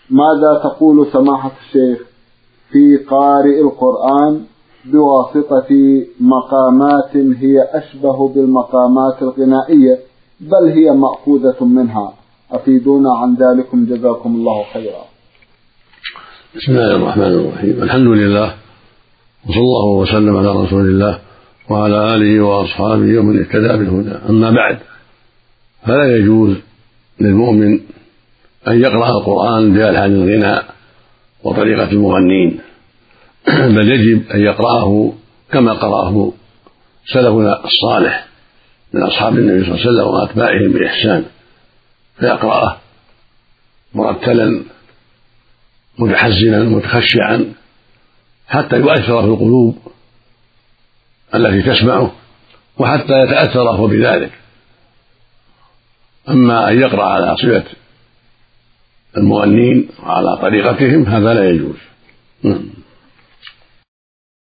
ماذا تقول سماحة الشيخ في قارئ القرآن بواسطة مقامات هي أشبه بالمقامات الغنائية بل هي مأخوذة منها؟ أفيدونا عن ذلكم جزاكم الله خيرا. بسم الله الرحمن الرحيم. الحمد لله وصلى الله وسلم على رسول الله وعلى آله وأصحابه ومن اهتدى بالهدى. أما بعد، فلا يجوز للمؤمن أن يقرأ القرآن بألحان الغناء وطريقة المغنين، بل يجب أن يقرأه كما قرأه سلفنا الصالح من أصحاب النبي صلى الله عليه وسلم وأتباعهم بإحسان، فيقرأه مرتلا متحزنا متخشعا حتى يؤثر في القلوب التي تسمعه وحتى يتأثر هو بذلك. أما أن يقرأ على صفة المغنين وعلى طريقتهم هذا لا يجوز.